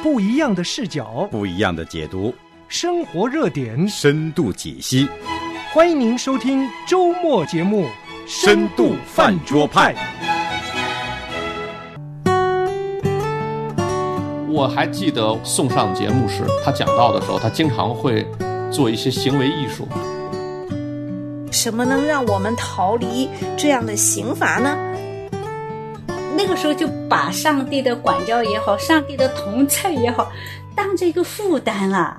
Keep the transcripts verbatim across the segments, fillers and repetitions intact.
不一样的视角， 不一样的解读， 生活热点， 深度解析。 欢迎您收听周末节目《 深度饭桌派》。 我还记得宋尚节牧师他讲道的时候，他经常会做一些行为艺术。 什么能让我们逃离这样的刑罚呢？ 那个时候就把上帝的管教也好，上帝的同在也好，当这个负担了。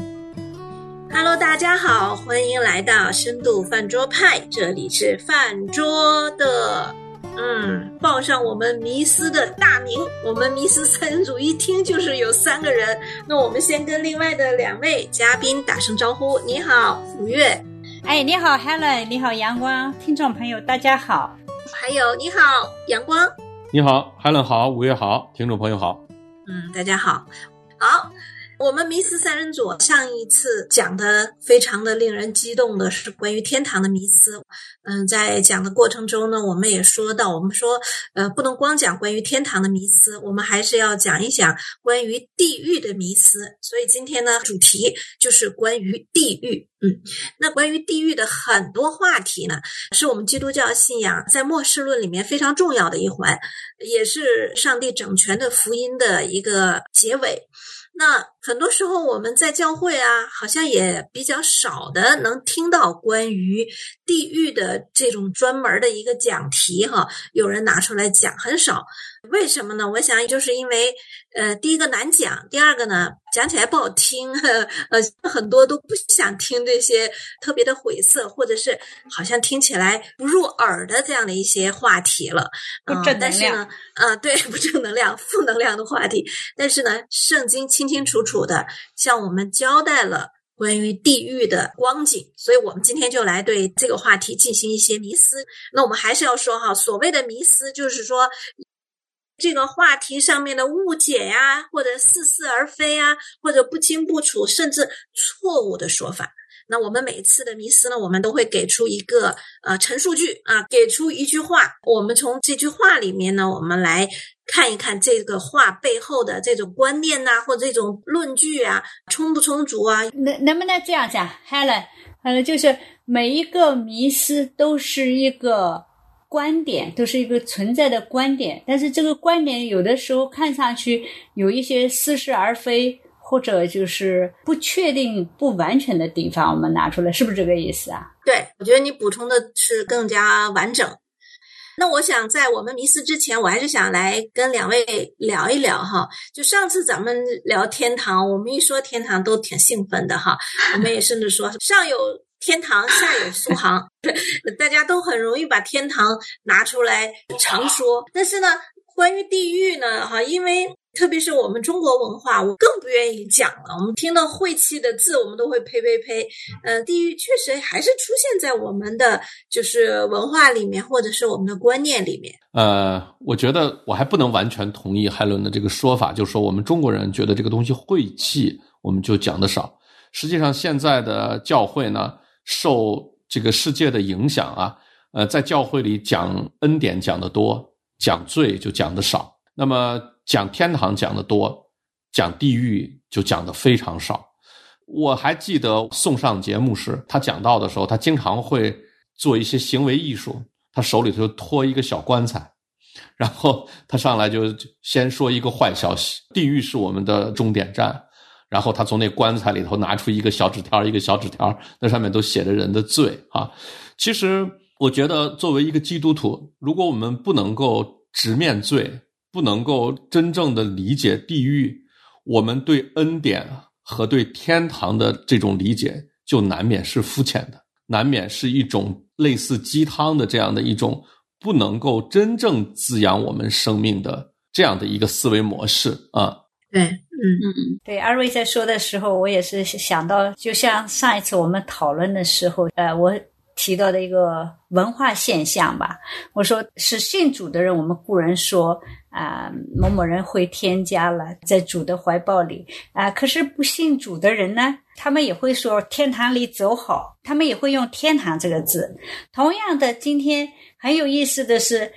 Hello， 大家好，欢迎来到深度饭桌派，这里是饭桌的，嗯，报上我们迷思的大名。我们迷思三人组一听就是有三个人，那我们先跟另外的两位嘉宾打声招呼。你好，五月。 哎，你好 Helen， 你好阳光，听众朋友大家好。 还有你好阳光。 你好 Helen 好，五月好，听众朋友好。 嗯，大家好。好，我们迷思三人组上一次讲的非常的令人激动的是关于天堂的迷思。嗯，在讲的过程中呢，我们也说到，我们说呃不能光讲关于天堂的迷思，我们还是要讲一讲关于地狱的迷思。所以今天呢，主题就是关于地狱。嗯，那关于地狱的很多话题呢，是我们基督教信仰在末世论里面非常重要的一环，也是上帝整全的福音的一个结尾。那很多时候我们在教会啊，好像也比较少的能听到关于地狱的这种专门的一个讲题哈，有人拿出来讲，很少。为什么呢？我想就是因为呃，第一个难讲，第二个呢，讲起来不好听，呃，很多都不想听这些特别的晦涩，或者是好像听起来不入耳的这样的一些话题了。 不正能量。 但是呢，啊、呃，对，不正能量、负能量的话题。但是呢，圣经清清楚楚的向我们交代了关于地狱的光景，所以我们今天就来对这个话题进行一些迷思。那我们还是要说哈，所谓的迷思就是说这个话题上面的误解呀，或者似是而非啊，或者不清不楚，甚至错误的说法。那我们每次的迷思呢，我们都会给出一个呃陈述句啊，给出一句话，我们从这句话里面呢，我们来看一看这个话背后的这种观念呐、啊，或者这种论据啊，充不充足啊？ 能能不能这样讲 ，Helen？ 呃，就是每一个迷思都是一个观点，都是一个存在的观点，但是这个观点有的时候看上去有一些似是而非，或者就是不确定、不完全的地方，我们拿出来，是不是这个意思啊？ 对，我觉得你补充的是更加完整。那我想在我们迷思之前，我还是想来跟两位聊一聊哈。就上次咱们聊天堂，我们一说天堂都挺兴奋的哈，我们也甚至说上有天堂下有苏杭，大家都很容易把天堂拿出来常说。但是呢，关于地狱呢，哈，因为特别是我们中国文化，我更不愿意讲了。我们听到晦气的字，我们都会呸呸呸。呃，地狱确实还是出现在我们的就是文化里面，或者是我们的观念里面。 呃，我觉得我还不能完全同意海伦的这个说法，就是说我们中国人觉得这个东西晦气，我们就讲得少。实际上，现在的教会呢，受这个世界的影响啊，呃，在教会里讲恩典讲得多，讲罪就讲得少。那么讲天堂讲得多，讲地狱就讲得非常少。我还记得宋尚节牧师他讲道的时候，他经常会做一些行为艺术，他手里头拖一个小棺材，然后他上来就先说一个坏消息，地狱是我们的终点站，然后他从那棺材里头拿出一个小纸条一个小纸条，那上面都写着人的罪啊。其实我觉得作为一个基督徒，如果我们不能够直面罪，不能够真正的理解地狱，我们对恩典和对天堂的这种理解就难免是肤浅的，难免是一种类似鸡汤的这样的一种不能够真正滋养我们生命的这样的一个思维模式啊。 对，嗯嗯， 对，二位在说的时候，我也是想到，就像上一次我们讨论的时候，呃，我提到的一个文化现象吧。我说是信主的人，我们固然说啊、呃，某某人回天家了，在主的怀抱里啊、呃，可是不信主的人呢，他们也会说天堂里走好，他们也会用天堂这个字。同样的，今天很有意思的是，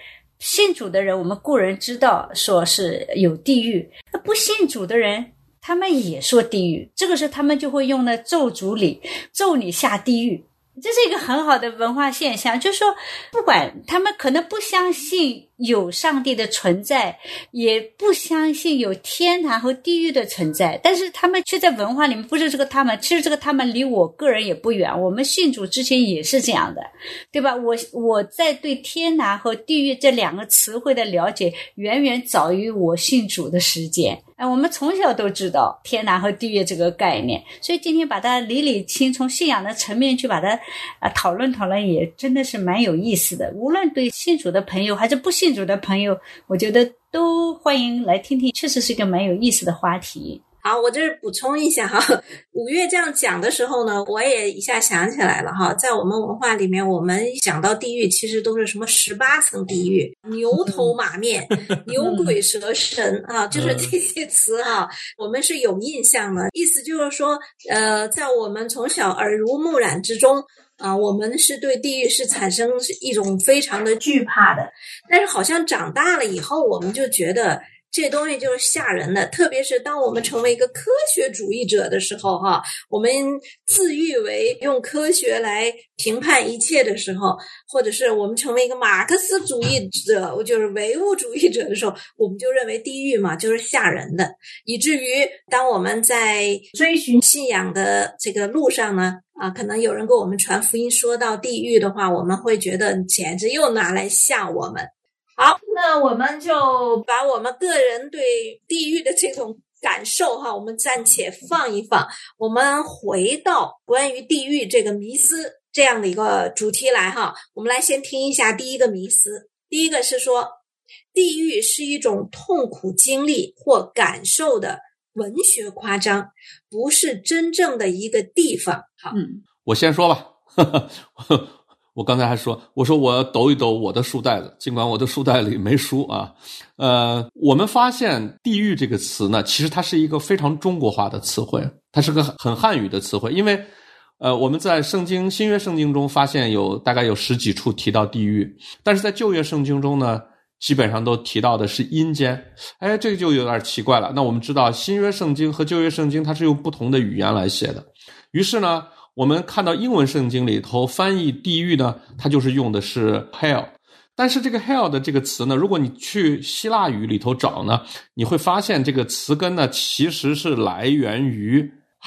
信主的人，我们故人知道说是有地狱，那不信主的人他们也说地狱，这个时候他们就会用那咒诅礼咒你下地狱。这是一个很好的文化现象，就是说不管他们可能不相信有上帝的存在，也不相信有天堂和地狱的存在，但是他们却在文化里面，不是这个他们，其实这个他们离我个人也不远，我们信主之前也是这样的，对吧？我我在对天堂和地狱这两个词汇的了解远远早于我信主的时间。哎，我们从小都知道天堂和地狱这个概念，所以今天把它理理清，从信仰的层面去把它啊讨论讨论，也真的是蛮有意思的。无论对信主的朋友还是不信主的朋友，我觉得都欢迎来听听，确实是一个蛮有意思的话题。 好，我这补充一下哈，五月这样讲的时候呢，我也一下想起来了哈，在我们文化里面，我们讲到地狱，其实都是什么十八层地狱、牛头马面、牛鬼蛇神啊，就是这些词哈，我们是有印象的。意思就是说，呃，在我们从小耳濡目染之中。啊，我们是对地狱是产生一种非常的惧怕的，但是好像长大了以后，我们就觉得这东西就是吓人的，特别是当我们成为一个科学主义者的时候哈，我们自诩为用科学来评判一切的时候，或者是我们成为一个马克思主义者，就是唯物主义者的时候，我们就认为地狱嘛就是吓人的，以至于当我们在追寻信仰的这个路上呢，啊，可能有人给我们传福音说到地狱的话，我们会觉得简直又拿来吓我们。好，那我们就把我们个人对地狱的这种感受哈，我们暂且放一放，我们回到关于地狱这个迷思这样的一个主题来哈。我们来先听一下第一个迷思。第一个是说，地狱是一种痛苦经历或感受的文学夸张，不是真正的一个地方。好， 嗯，我先说吧。我刚才还说，我说我抖一抖我的书袋子，尽管我的书袋里没书啊。呃，我们发现地狱这个词呢，其实它是一个非常中国化的词汇，它是个很汉语的词汇，因为呃，我们在圣经新约圣经中发现有大概有十几处提到地狱，但是在旧约圣经中呢，基本上都提到的是阴间。哎，这个就有点奇怪了。那我们知道新约圣经和旧约圣经它是用不同的语言来写的，于是呢我们看到英文圣经里头翻译地狱呢，它就是用的是 hell， 但是这个 hell 的这个词呢，如果你去希腊语里头找呢，你会发现这个词根呢其实是来源于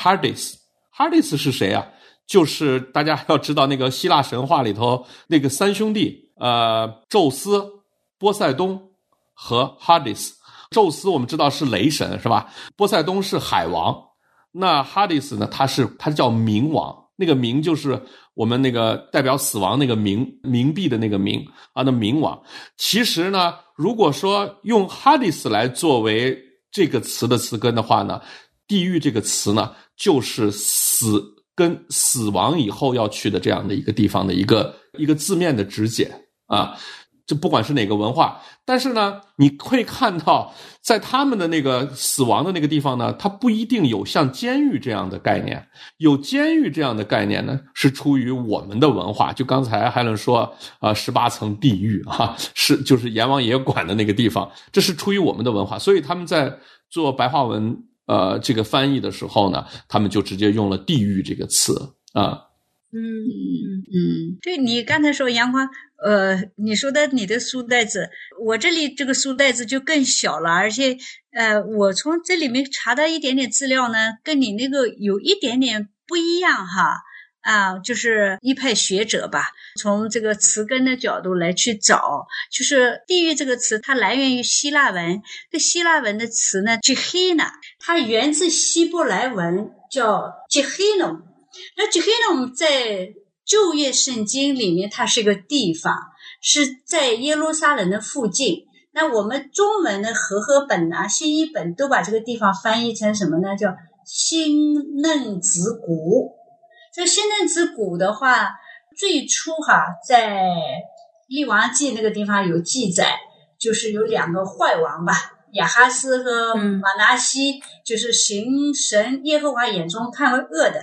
Hades。Hades 是谁啊？就是大家要知道那个希腊神话里头那个三兄弟，呃，宙斯、波塞冬和 Hades。 宙斯我们知道是雷神是吧？波塞冬是海王，那 Hades 呢，他是他叫冥王，那个冥就是我们那个代表死亡那个冥，冥币的那个冥啊，那冥王。其实呢，如果说用 Hades 来作为这个词的词根的话呢，地狱这个词呢，就是死跟死亡以后要去的这样的一个地方的一个一个字面的直解啊。这不管是哪个文化，但是呢，你会看到在他们的那个死亡的那个地方呢，它不一定有像监狱这样的概念。有监狱这样的概念呢，是出于我们的文化。就刚才海伦说啊，十八层地狱啊，是就是阎王爷管的那个地方，这是出于我们的文化。所以他们在做白话文呃这个翻译的时候呢，他们就直接用了地狱这个词啊。 嗯嗯嗯，对，你刚才说阳光，呃，你说的你的书袋子，我这里这个书袋子就更小了，而且呃，我从这里面查到一点点资料呢，跟你那个有一点点不一样哈。啊，就是一派学者吧，从这个词根的角度来去找，就是地狱这个词它来源于希腊文，这希腊文的词呢 Gehenna， 它源自希伯来文叫 Gehenna。那 Gehenna 在旧约圣经里面它是个地方，是在耶路撒冷的附近。那我们中文的和合本啊新译本都把这个地方翻译成什么呢？叫新嫩子谷。这新嫩子谷的话，最初哈在列王记那个地方有记载，就是有两个坏王吧，亚哈斯和马拿西，就是行神耶和华眼中看为恶的。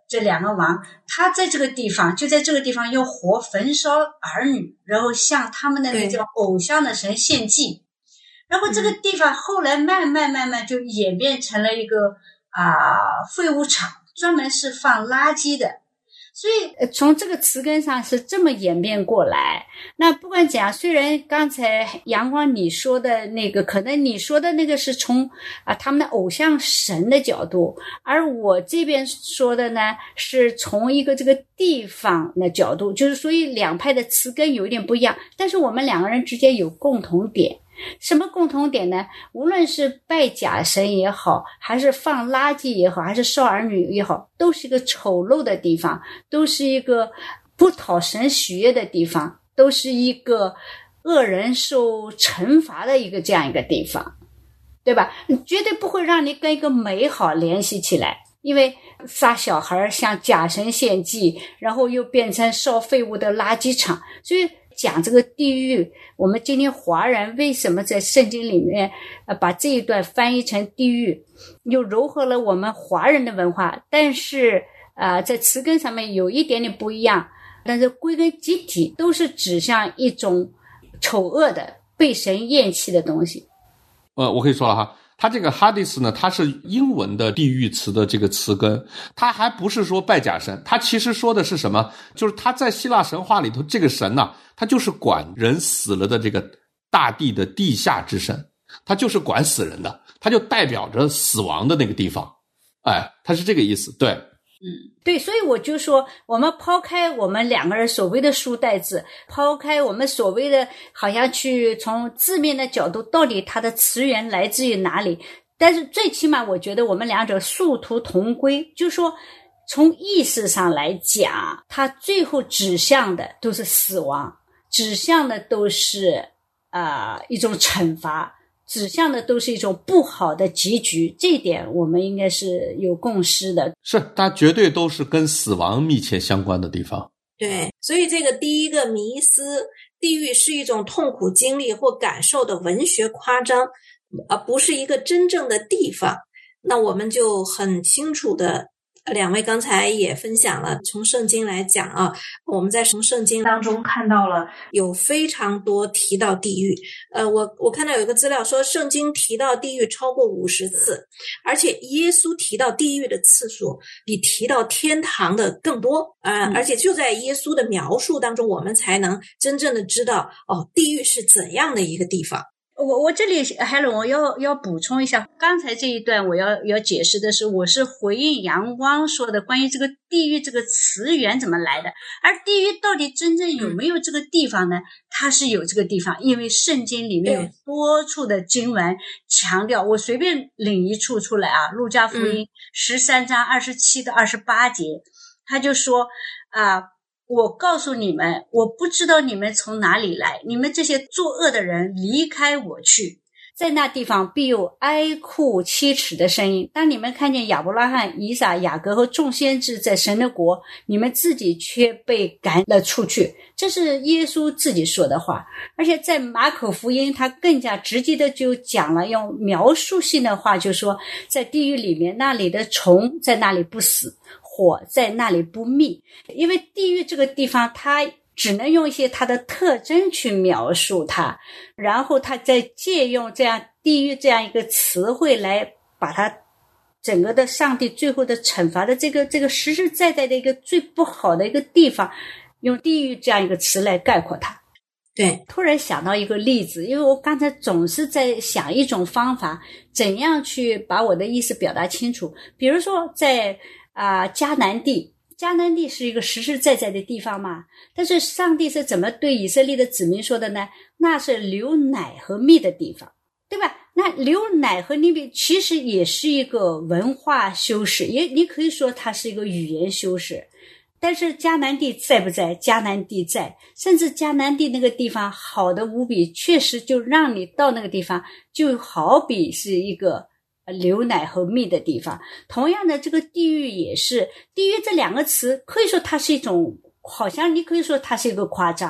这两个王，他在这个地方就在这个地方要活焚烧儿女，然后向他们的那叫偶像的神献祭。然后这个地方后来慢慢慢慢就演变成了一个啊、呃、废物场，专门是放垃圾的。所以从这个词根上是这么演变过来。那不管怎样，虽然刚才阳光你说的那个，可能你说的那个是从啊他们的偶像神的角度，而我这边说的呢是从一个这个地方的角度，就是所以两派的词根有一点不一样，但是我们两个人之间有共同点。什么共同点呢？无论是拜假神也好，还是放垃圾也好，还是烧儿女也好，都是一个丑陋的地方，都是一个不讨神喜悦的地方，都是一个恶人受惩罚的一个这样一个地方，对吧？绝对不会让你跟一个美好联系起来，因为杀小孩向假神献祭，然后又变成烧废物的垃圾场。所以讲这个地狱，我们今天华人为什么在圣经里面呃把这一段翻译成地狱，又糅合了我们华人的文化，但是呃在词根上面有一点点不一样，但是归根结底都是指向一种丑恶的被神厌弃的东西。 呃我可以说了哈，它这个 Hades 呢，它是英文的地狱词的这个词根，它还不是说拜假神，它其实说的是什么？就是它在希腊神话里头，这个神呢、啊，它就是管人死了的这个大地的地下之神，它就是管死人的，它就代表着死亡的那个地方，哎，它是这个意思，对。 嗯，对，所以我就说，我们抛开我们两个人所谓的书带子，抛开我们所谓的好像去从字面的角度，到底它的词源来自于哪里？但是最起码我觉得我们两者殊途同归，就是说从意识上来讲，它最后指向的都是死亡，指向的都是啊、呃、一种惩罚，指向的都是一种不好的结局，这一点我们应该是有共识的。 是，它绝对都是跟死亡密切相关的地方。 对，所以这个第一个迷思，地狱是一种痛苦经历或感受的文学夸张，而不是一个真正的地方。那我们就很清楚的，两位刚才也分享了，从圣经来讲啊，我们在从圣经当中看到了有非常多提到地狱。呃，我我看到有一个资料说，圣经提到地狱超过五十次，而且耶稣提到地狱的次数比提到天堂的更多。呃，而且就在耶稣的描述当中，我们才能真正的知道哦，地狱是怎样的一个地方。 我我这里海伦，我要要补充一下，刚才这一段我要要解释的是，我是回应阳光说的关于这个地狱这个词源怎么来的，而地狱到底真正有没有这个地方呢？它是有这个地方，因为圣经里面有多处的经文强调，我随便领一处出来啊，路加福音十三章二十七到二十八节，他就说啊。我告诉你们，我不知道你们从哪里来，你们这些作恶的人离开我去，在那地方必有哀哭切齿的声音。当你们看见亚伯拉罕、以撒、雅各和众先知在神的国，你们自己却被赶了出去。这是耶稣自己说的话。而且在马可福音他更加直接的就讲了，用描述性的话，就说在地狱里面，那里的虫在那里不死，火在那里不灭。因为地狱这个地方它只能用一些它的特征去描述它，然后它再借用这样地狱这样一个词汇来把它整个的上帝最后的惩罚的这个这个实实在在的一个最不好的一个地方，用地狱这样一个词来概括它。 对， 突然想到一个例子，因为我刚才总是在想一种方法，怎样去把我的意思表达清楚。比如说在啊、呃，迦南地，迦南地是一个实实在在的地方嘛，但是上帝是怎么对以色列的子民说的呢？那是流奶和蜜的地方，对吧？那流奶和蜜其实也是一个文化修饰，也你可以说它是一个语言修饰。但是迦南地在不在？迦南地在，甚至迦南地那个地方好的无比，确实就让你到那个地方，就好比是一个流奶和蜜的地方。同样的，这个地狱也是，地狱这两个词可以说它是一种，好像你可以说它是一个夸张，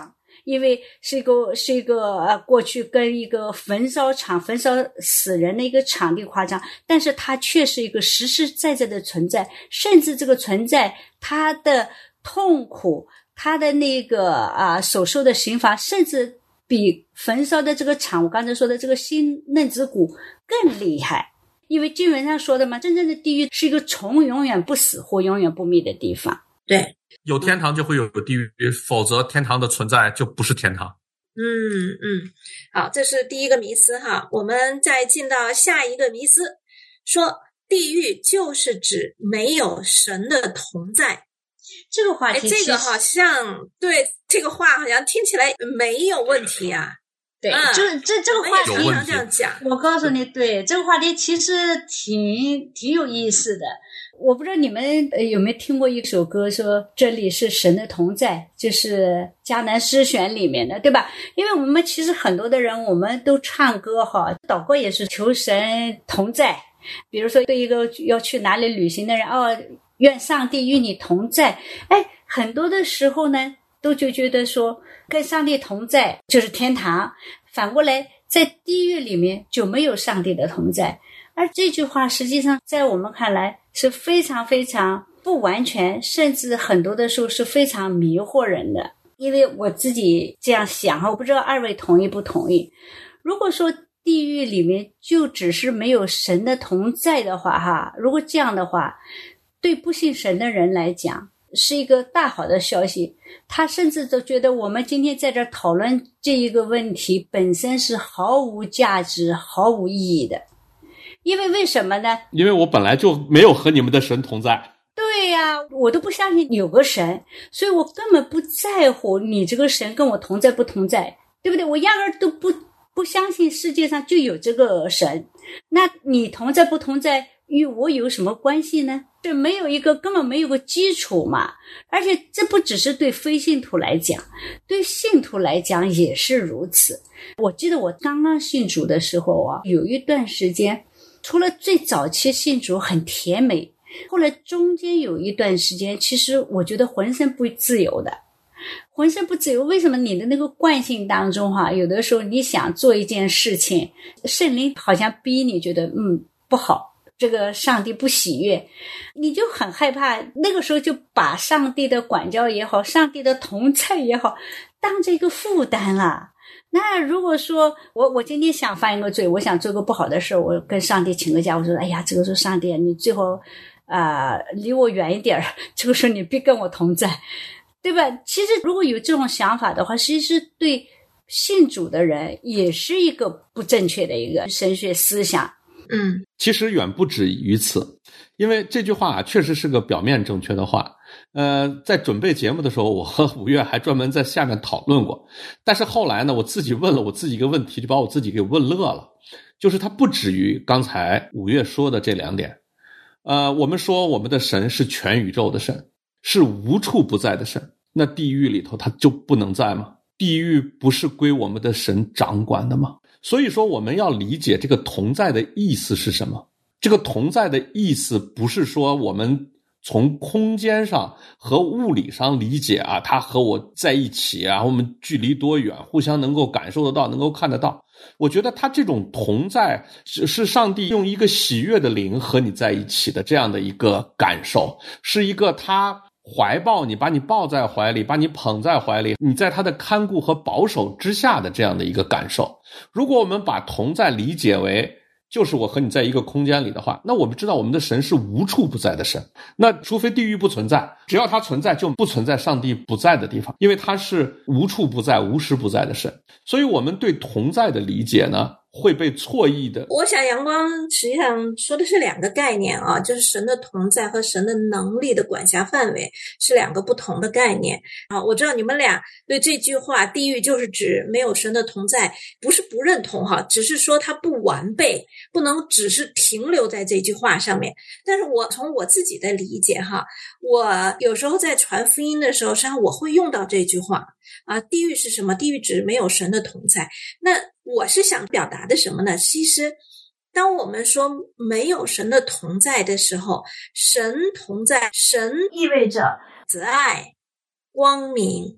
因为是一个是一个呃过去跟一个焚烧场焚烧死人的一个场地夸张，但是它却是一个实实在在的存在，甚至这个存在它的痛苦，它的那个啊、呃、所受的刑罚，甚至比焚烧的这个场我刚才说的这个新嫩子谷更厉害。因为经文上说的嘛，真正的地狱是一个虫永远不死或永远不灭的地方。 对， 有天堂就会有地狱，否则天堂的存在就不是天堂。 嗯嗯，好，这是第一个迷思哈。我们再进到下一个迷思，说地狱就是指没有神的同在。 这个话题， 哎，这个好像对这个话好像听起来没有问题啊。 对， 嗯、 这这这个话题， 常常这样讲。 我告诉你，对这个话题其实挺挺有意思的。我不知道你们有没有听过一首歌，说这里是神的同在，就是迦南诗选里面的，对吧？因为我们其实很多的人，我们都唱歌哈，祷告也是求神同在。比如说对一个要去哪里旅行的人，哦，愿上帝与你同在。哎，很多的时候呢，都就觉得说跟上帝同在就是天堂，反过来在地狱里面就没有上帝的同在。而这句话实际上在我们看来是非常非常不完全，甚至很多的时候是非常迷惑人的。因为我自己这样想，我不知道二位同意不同意。如果说地狱里面就只是没有神的同在的话哈，如果这样的话，对不信神的人来讲是一个大好的消息。他甚至都觉得我们今天在这讨论这一个问题本身是毫无价值毫无意义的。因为为什么呢？ 因为我本来就没有和你们的神同在。 对呀、啊，我都不相信有个神，所以我根本不在乎你这个神跟我同在不同在，对不对？我压根儿都不不相信世界上就有这个神。那你同在不同在与我有什么关系呢？这没有一个根本没有个基础嘛。而且这不只是对非信徒来讲，对信徒来讲也是如此。我记得我刚刚信主的时候啊，有一段时间除了最早期信主很甜美，后来中间有一段时间其实我觉得浑身不自由的。浑身不自由，为什么？你的那个惯性当中哈、啊，有的时候你想做一件事情，圣灵好像逼你觉得嗯不好，这个上帝不喜悦，你就很害怕。那个时候就把上帝的管教也好，上帝的同在也好，当这个负担了。那如果说我我今天想犯一个罪，我想做个不好的事，我跟上帝请个假，我说哎呀，这个时候上帝你最后啊、呃、离我远一点，这个时候你必跟我同在，对吧？其实如果有这种想法的话，其实对信主的人也是一个不正确的一个神学思想。 嗯， 其实远不止于此，因为这句话啊确实是个表面正确的话。呃，在准备节目的时候，我和五月还专门在下面讨论过。但是后来呢，我自己问了我自己一个问题，就把我自己给问乐了。就是它不止于刚才五月说的这两点。呃，我们说我们的神是全宇宙的神，是无处不在的神。那地狱里头它就不能在吗？地狱不是归我们的神掌管的吗？所以说我们要理解这个同在的意思是什么。这个同在的意思不是说我们从空间上和物理上理解啊，他和我在一起啊，我们距离多远，互相能够感受得到，能够看得到。我觉得他这种同在是上帝用一个喜悦的灵和你在一起的这样的一个感受，是一个他怀抱你，把你抱在怀里，把你捧在怀里，你在他的看顾和保守之下的这样的一个感受。如果我们把同在理解为就是我和你在一个空间里的话，那我们知道我们的神是无处不在的神。那除非地狱不存在，只要它存在就不存在上帝不在的地方，因为它是无处不在无时不在的神。所以我们对同在的理解呢会被错译的。 我想阳光实际上说的是两个概念啊，就是神的同在和神的能力的管辖范围是两个不同的概念啊。我知道你们俩对这句话地狱就是指没有神的同在不是不认同哈，只是说它不完备，不能只是停留在这句话上面。但是我从我自己的理解哈，我有时候在传福音的时候实际上我会用到这句话啊，地狱是什么？地狱指没有神的同在。那我是想表达的什么呢？其实当我们说没有神的同在的时候，神同在，神意味着慈爱、光明、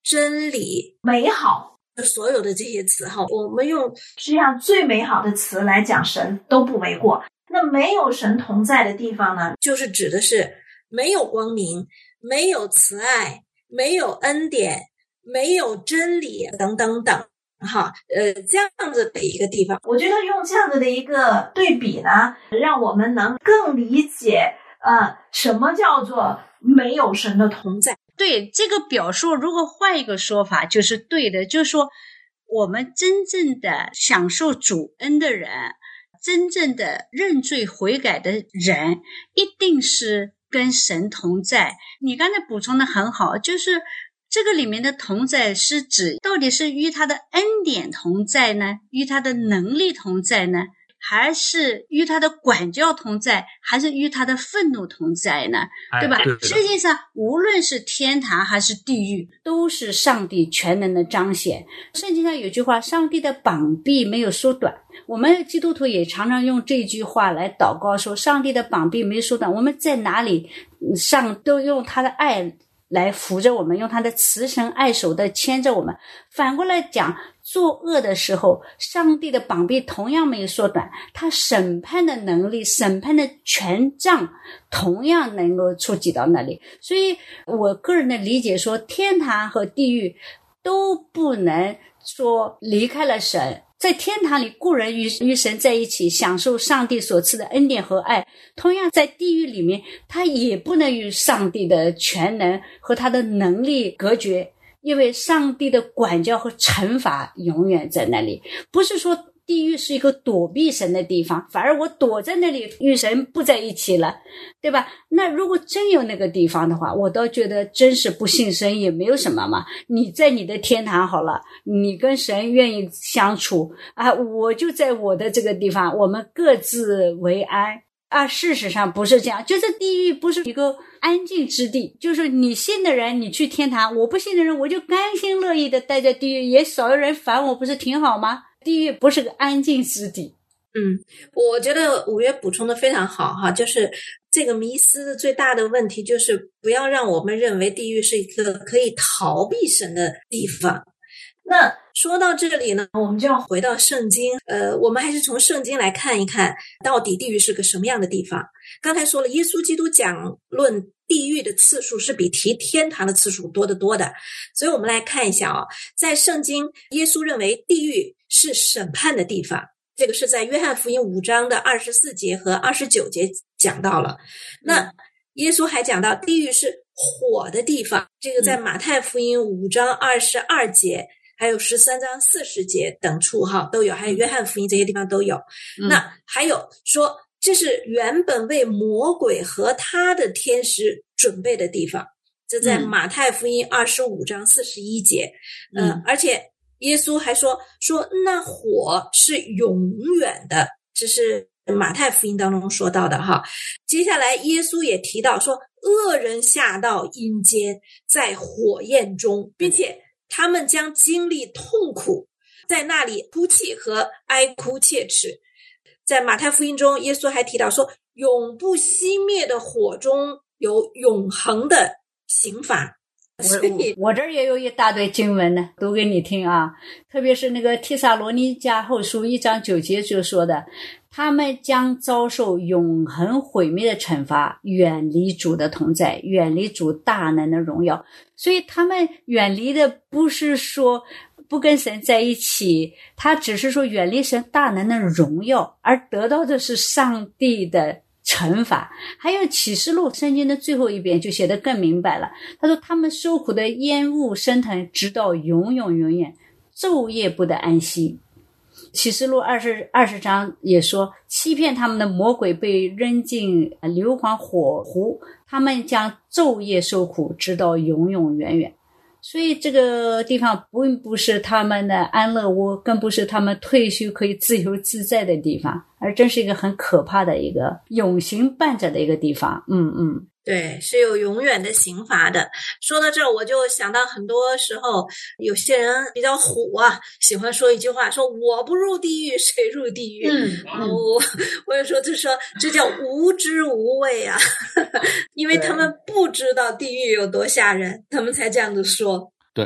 真理、 美好， 所有的这些词哈，我们用实际上最美好的词来讲神都不为过。那没有神同在的地方呢， 就是指的是没有光明，没有慈爱，没有恩典，没有真理等等等哈，呃，这样子的一个地方。 我觉得用这样子的一个对比呢，让我们能更理解呃，什么叫做没有神的同在。 对，这个表述如果换一个说法就是对的，就是说我们真正的享受主恩的人，真正的认罪悔改的人，一定是跟神同在。你刚才补充的很好，就是这个里面的同在是指到底是与他的恩典同在呢，与他的能力同在呢，还是与他的管教同在，还是与他的愤怒同在呢？对吧？ 哎、对实际上无论是天堂还是地狱，都是上帝全能的彰显。圣经上有句话，上帝的膀臂没有缩短，我们基督徒也常常用这句话来祷告，说上帝的膀臂没有缩短，我们在哪里上都用他的爱来扶着我们，用他的慈神爱手的牵着我们。反过来讲，作恶的时候，上帝的膀臂同样没有缩短，他审判的能力，审判的权杖同样能够触及到那里。所以我个人的理解说，天堂和地狱都不能说离开了神。在天堂里，故人与与神在一起，享受上帝所赐的恩典和爱。同样在地狱里面，他也不能与上帝的全能和他的能力隔绝，因为上帝的管教和惩罚永远在那里。不是说地狱是一个躲避神的地方，反而我躲在那里与神不在一起了，对吧？那如果真有那个地方的话，我倒觉得真是不信神也没有什么嘛。你在你的天堂好了，你跟神愿意相处啊，我就在我的这个地方，我们各自为安啊。事实上不是这样，就是地狱不是一个安静之地，就是你信的人你去天堂，我不信的人我就甘心乐意的待在地狱，也少有人烦我，不是挺好吗？地狱不是个安静之地。 嗯，我觉得五月补充的非常好哈，就是这个迷思最大的问题就是不要让我们认为地狱是一个可以逃避神的地方。那说到这里呢，我们就要回到圣经，呃，我们还是从圣经来看一看，到底地狱是个什么样的地方。刚才说了，耶稣基督讲论地狱的次数是比提天堂的次数多得多的，所以我们来看一下啊、哦，在圣经，耶稣认为地狱是审判的地方，这个是在约翰福音五章的二十四节和二十九节讲到了。那耶稣还讲到地狱是火的地方，这个在马太福音五章二十二节还有十三章四十节等处哈都有，还有约翰福音这些地方都有。 嗯、 那还有说这是原本为魔鬼和他的天使准备的地方，这在马太福音二十五章四十一节。嗯、呃，而且耶稣还说说那火是永远的，这是马太福音当中说到的哈。接下来耶稣也提到说，恶人下到阴间，在火焰中，并且他们将经历痛苦，在那里哭泣和哀哭切齿。在马太福音中，耶稣还提到说，永不熄灭的火中有永恒的刑罚。 我我这儿也有一大堆经文呢，读给你听啊。特别是那个帖撒罗尼迦后书一章九节就说的，他们将遭受永恒毁灭的惩罚，远离主的同在，远离主大能的荣耀。所以他们远离的不是说不跟神在一起，他只是说远离神大能的荣耀，而得到的是上帝的惩罚。还有启示录圣经的最后一遍就写得更明白了，他说他们受苦的烟雾升腾，直到永永远远，昼夜不得安息。启示录二十二十章也说，欺骗他们的魔鬼被扔进硫磺火湖，他们将昼夜受苦，直到永永远远。所以这个地方并不是他们的安乐窝，更不是他们退休可以自由自在的地方，而真是一个很可怕的一个永刑伴着的一个地方。嗯嗯， 对，是有永远的刑罚的。说到这儿，我就想到很多时候有些人比较虎啊，喜欢说一句话，说我不入地狱谁入地狱。 嗯， 嗯我我有时候就说这叫无知无畏啊因为他们不知道地狱有多吓人，他们才这样子说。 对，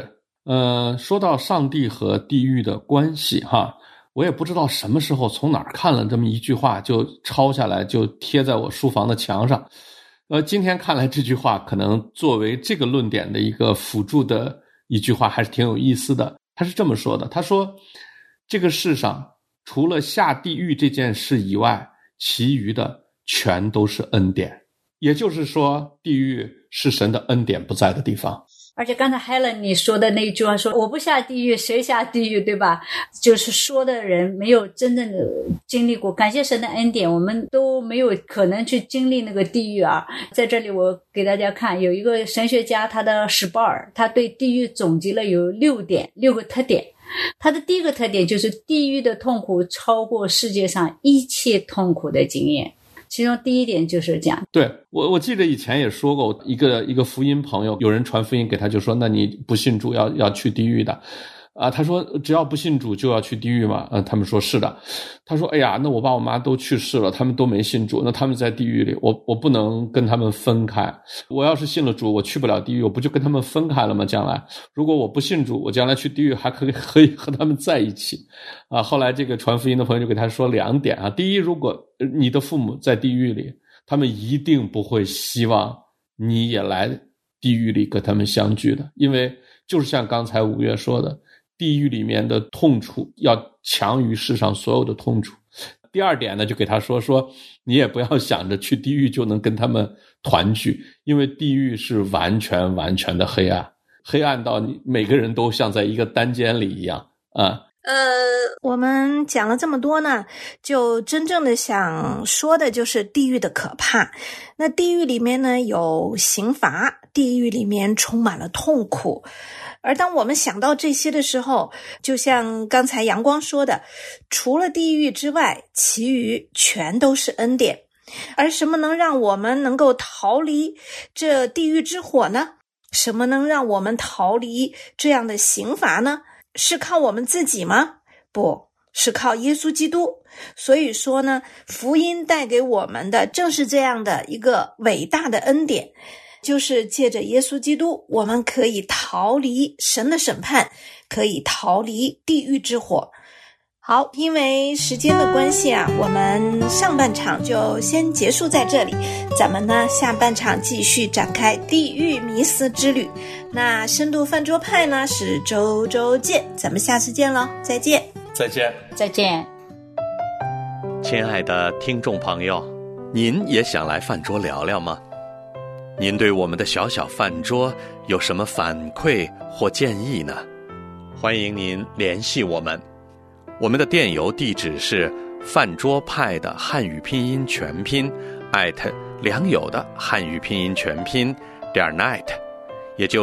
呃，说到上帝和地狱的关系哈，我也不知道什么时候从哪儿看了这么一句话，就抄下来就贴在我书房的墙上。呃，今天看来这句话可能作为这个论点的一个辅助的一句话还是挺有意思的。他是这么说的，他说这个世上除了下地狱这件事以外，其余的全都是恩典。也就是说，地狱是神的恩典不在的地方。 而且刚才 Helen 你说的那句话说我不下地狱谁下地狱，对吧？就是说的人没有真正的经历过，感谢神的恩典，我们都没有可能去经历那个地狱啊。在这里我给大家看，有一个神学家他的史鲍尔，他对地狱总结了有六点六个特点。他的第一个特点就是地狱的痛苦超过世界上一切痛苦的经验，其中第一点就是这样。 对，我我记得以前也说过，一个一个福音朋友，有人传福音给他，就说那你不信主要要去地狱的啊。他说只要不信主就要去地狱吗？啊，他们说是的。他说哎呀，那我爸我妈都去世了，他们都没信主，那他们在地狱里，我我不能跟他们分开。我要是信了主，我去不了地狱，我不就跟他们分开了吗？将来如果我不信主，我将来去地狱还可以可以和他们在一起啊。后来这个传福音的朋友就给他说两点啊。第一，如果你的父母在地狱里，他们一定不会希望你也来地狱里跟他们相聚的，因为就是像刚才五月说的，地狱里面的痛楚要强于世上所有的痛楚。第二点呢，就给他说说你也不要想着去地狱就能跟他们团聚，因为地狱是完全完全的黑暗，黑暗到你每个人都像在一个单间里一样啊。 呃，我们讲了这么多呢，就真正的想说的就是地狱的可怕。那地狱里面呢有刑罚，地狱里面充满了痛苦。而当我们想到这些的时候，就像刚才阳光说的，除了地狱之外，其余全都是恩典。而什么能让我们能够逃离这地狱之火呢？什么能让我们逃离这样的刑罚呢？是靠我们自己吗？不，是靠耶稣基督。所以说呢，福音带给我们的正是这样的一个伟大的恩典，就是借着耶稣基督，我们可以逃离神的审判，可以逃离地狱之火。好，因为时间的关系啊，我们上半场就先结束在这里，咱们呢下半场继续展开地狱迷思之旅。那深度饭桌派呢是周周见，咱们下次见咯，再见。 再见。 再见。 亲爱的听众朋友，您也想来饭桌聊聊吗？您对我们的小小饭桌有什么反馈或建议呢？欢迎您联系我们。我们的电邮地址是饭桌派的汉语拼音全拼 at 良友的汉语拼音全拼点 net， 也就是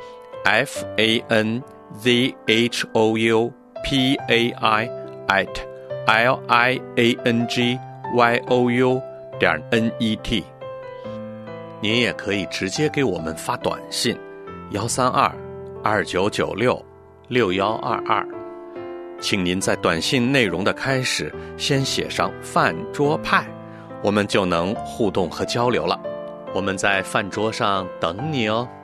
f a n z h o u p a i at l i a n g y o u 点 n e t。 您也可以直接给我们发短信幺三二二九九六六幺二二，请您在短信内容的开始先写上饭桌派，我们就能互动和交流了。我们在饭桌上等你哦。